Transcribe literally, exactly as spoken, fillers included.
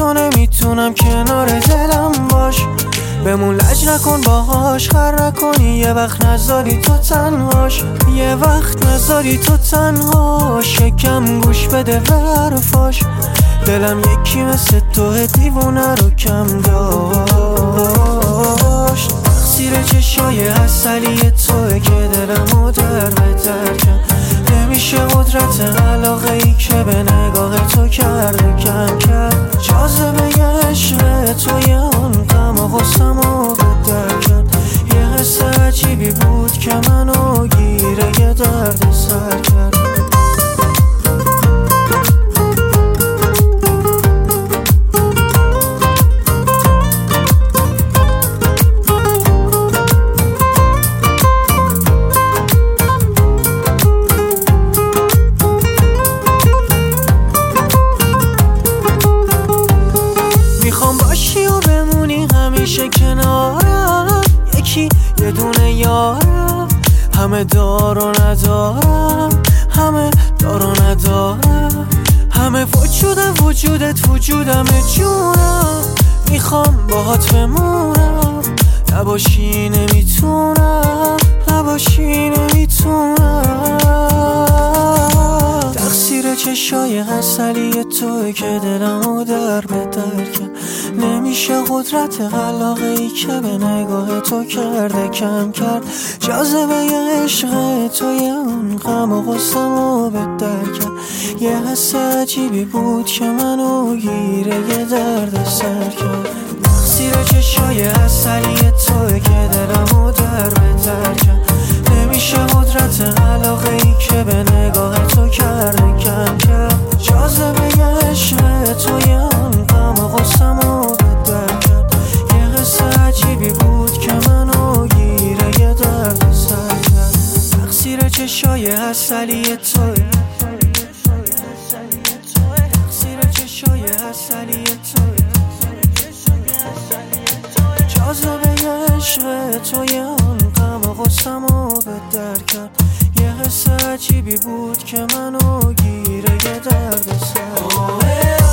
تو نمیتونم کنار دلم باش. بمون لج نکن باهاش، خر نکنی یه وقت نذاری تو تنهاش، یه وقت نذاری تو تنهاش. یکم گوش بده به حرفاش، دلم یکی مثل تو دیوونه رو کم داشت. تقصیر چشای عسلی توه که دلمو در به در کرد. نمیشه قدرت علاقه ای که به نگاه تو کرده کم کرد. جاذبه عشق توی اون غم و غصه‌مو به در کرد. یه حس عجیبی بود که منو گیره یه درد سر کرد. همیشه کنارم، یکی یه دونه یارم. همه دار و ندارم، همه دار و ندارم. همه وجودم وجودت وجودم جونم. میخوام باهات بمونم، نباشی نمیتونم، نباشی نمیتونم. تقصیر چشای عسلی توه که دلمو در به در کرد. نمیشه قدرت علاقه ای که به نگاه تو کرده کم کرد. جاذبه عشق توی اون غم و غصه‌مو به در کرد. یه حس عجیبی بود که منو گیره یه درد سر کرد. تقصیر چشای عسلی توه که دلمو در به در کرد. نمیشه قدرت علاقه ای که به نگاه تو کرده کم کرد. جاذبه عشق توی اون غم و غصه‌مو به در کرد. یه حس عجیبی بود که منو گیره یه درد سر کرد. تقصیر چشای عسلی توی، تقصیر چشای عسلی توی. جاذبه عشق توی اون غم و غصه‌مو به در کرد. یه حس عجیبی بود که منو گیره یه درد سر.